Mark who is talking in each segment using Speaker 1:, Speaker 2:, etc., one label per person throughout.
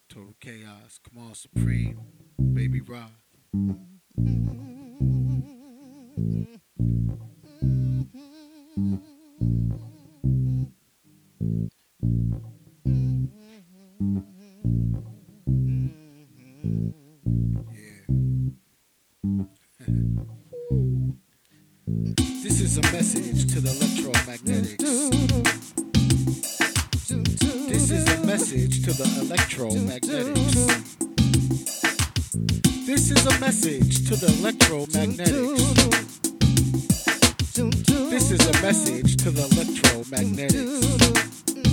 Speaker 1: Total chaos. Come on, Supreme. Baby Rock. Yeah. This is a message to the electromagnetics. This is a message to the electromagnetics. This is a message to the electromagnetics. This is a message to the electromagnetics.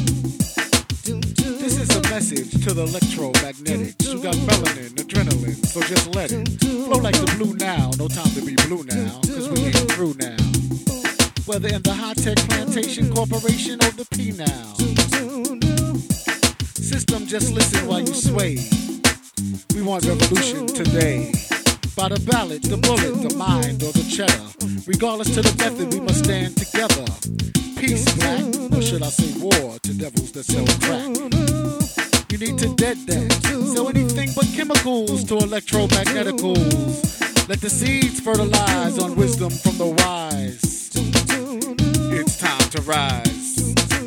Speaker 1: This is a message to the electromagnetics. You got melanin, adrenaline, so just let it flow like the blue now. No time to be blue now, cause we ain't through now. Whether in the high-tech plantation corporation or the P now. System, just listen while you sway. We want revolution today. By the ballot, the bullet, the mind, or the cheddar. Regardless to the method, we must stand together. Peace, black, or should I say war, to devils that sell crack. You need to dead that. Sell anything but chemicals to electromagneticals. Let the seeds fertilize on wisdom from the wise. It's time to rise.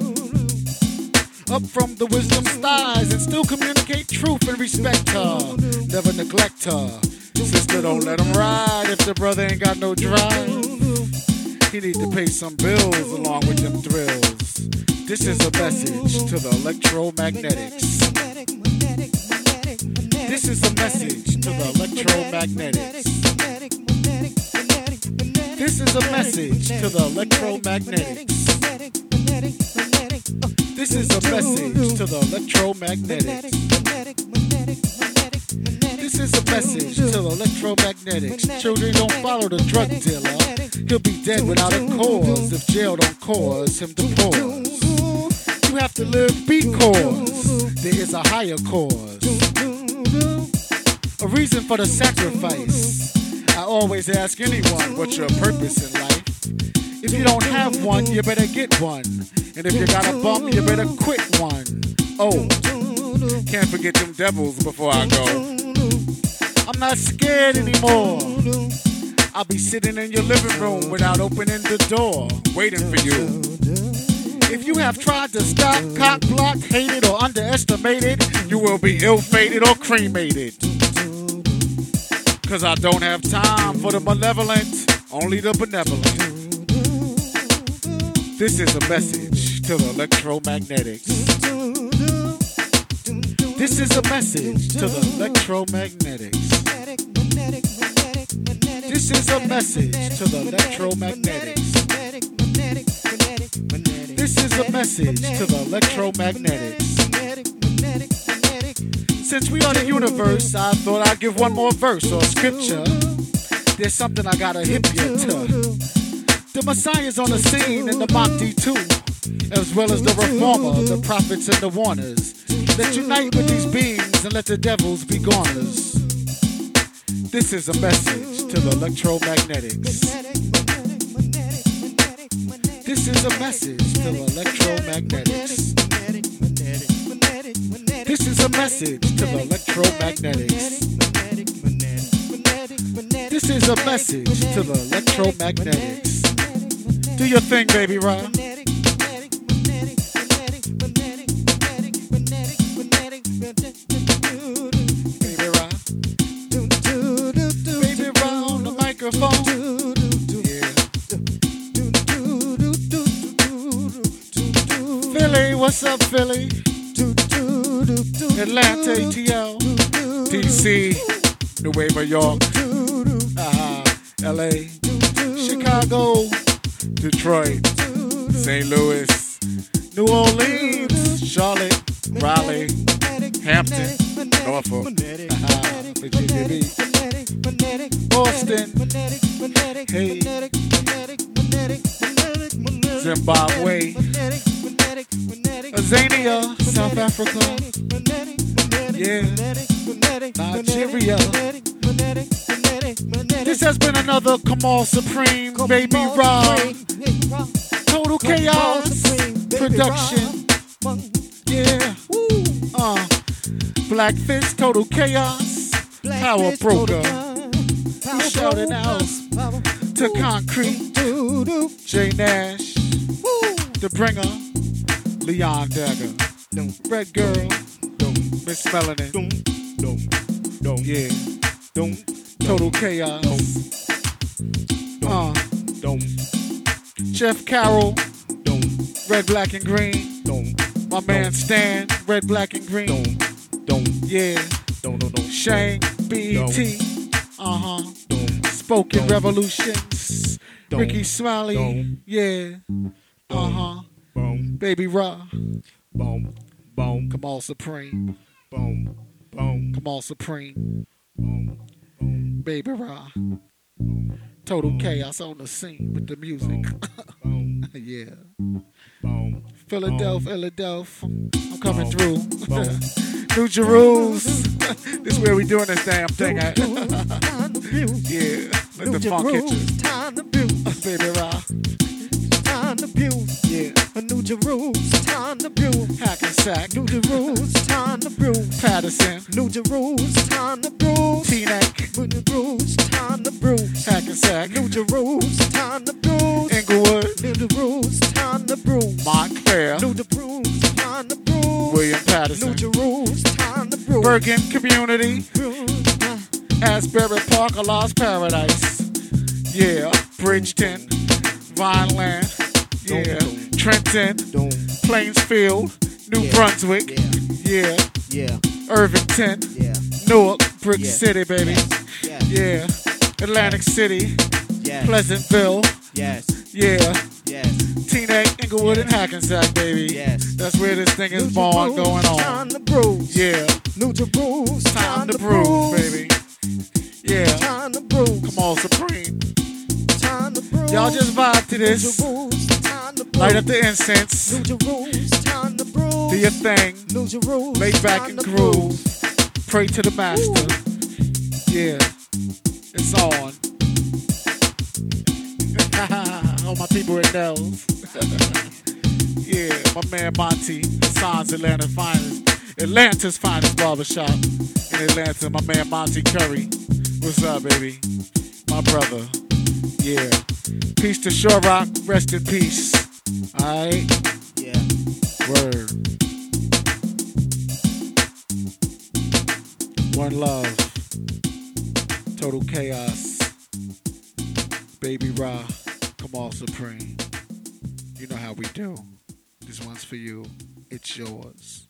Speaker 1: Up from the wisdom's thighs and still communicate truth and respect her. Never neglect her. Sister, don't let him ride if the brother ain't got no drive. He need to pay some bills along with them thrills. This is a message to the electromagnetics. This is a message to the electromagnetics. This is a message to the electromagnetics. This is a message to the electromagnetics. This is a message to the electromagnetics. Children, don't follow the drug dealer. He'll be dead without a cause if jail don't cause him to pause. You have to live because there is a higher cause. A reason for the sacrifice. I always ask anyone, what's your purpose in life? If you don't have one, you better get one. And if you got a bum, you better quit one. Oh, can't forget them devils before I go. I'm not scared anymore. I'll be sitting in your living room without opening the door, waiting for you. If you have tried to stop, cock block, hated, or underestimated, you will be ill-fated or cremated. Cause I don't have time for the malevolent, only the benevolent. This is a message to the electromagnetics. This is a message to the electromagnetics. This is a message to the electromagnetics. This is a message to the electromagnetics. Since we are the universe, I thought I'd give one more verse or scripture. There's something I gotta hip you to. The Messiah's on the scene and the Mahdi too, as well as the reformer, the prophets and the warners. Let's unite with these beings and let the devils be goners. This is a message to the electromagnetics. This is a message to the electromagnetics. This is a message to the electromagnetics. This is a message to the electromagnetics. Do your thing, baby Rob. Baby Rob. Baby Rob on the microphone. Yeah. Philly, what's up, Philly? Atlanta, ATL. DC, New York, York. LA, Chicago, Detroit, St. Louis, New Orleans, Charlotte, Raleigh, Hampton, Norfolk, Virginia Beach, Boston, hey, Zimbabwe, Azania, South Africa, yeah, Nigeria. This has been another Kamal Supreme, Baby Rob, Total Chaos Production. Yeah. Black Fist, Total Chaos, Power Broker. Who shouting out to Concrete, J Nash, The Bringer, Leon Dagger, Red Girl, Miss Melanin, yeah, Total Chaos, Jeff Carroll, Red, Black, and Green, my man Stan, Red, Black, and Green, yeah, Shane, BET, Spoken Revolutions, Ricky Smiley, yeah, Baby Ra, Kamal Supreme, Kamal Supreme, Baby Ra, Total Chaos on the scene with the music, yeah, Philadelphia, I'm coming through, New Jerusalem, this is where we doing this damn thing at, yeah, let the funk hit you, Baby Ra.
Speaker 2: Time to build,
Speaker 1: yeah.
Speaker 2: A New Jerusalem, time to build.
Speaker 1: Hackensack,
Speaker 2: New Jerusalem, time to build.
Speaker 1: Patterson,
Speaker 2: New Jerusalem, time to build.
Speaker 1: Teaneck,
Speaker 2: New Jerusalem, time to build.
Speaker 1: Hackensack,
Speaker 2: New Jerusalem, time to build.
Speaker 1: Inglewood,
Speaker 2: New Jerusalem, time to build.
Speaker 1: Montclair,
Speaker 2: New Jerusalem, time to build.
Speaker 1: William Patterson,
Speaker 2: New Jerusalem, time to build.
Speaker 1: Bergen Community, Asbury Park, A Lost Paradise, yeah, Bridgeton, Vineland, yeah, Trenton, Plainsfield, New Brunswick, yeah, Irvington, Newark, Brick City, baby, yeah, Atlantic City, Pleasantville, yeah, Teaneck, Inglewood, and Hackensack, baby. That's where this thing is born, going on. Yeah,
Speaker 2: New Jerusalem,
Speaker 1: time to brew, baby. Yeah,
Speaker 2: time to brew.
Speaker 1: come on, Supreme.
Speaker 2: Time to brew.
Speaker 1: Y'all just vibe to this. Light up the incense.
Speaker 2: New Jerusalem, time to brew.
Speaker 1: Do your thing.
Speaker 2: New Jerusalem,
Speaker 1: Lay back and groove. Pray to the master. Yeah, it's on. All my people in Dells. Yeah, my man Monty, Hassan's Atlanta's finest barbershop in Atlanta. My man Monty Curry. What's up, baby? My brother. Yeah. Peace to Shore Rock. Rest in peace. Alright?
Speaker 2: Yeah.
Speaker 1: Word. One love. Total chaos. Baby Ra. Come on, Supreme. You know how we do. This one's for you. It's yours.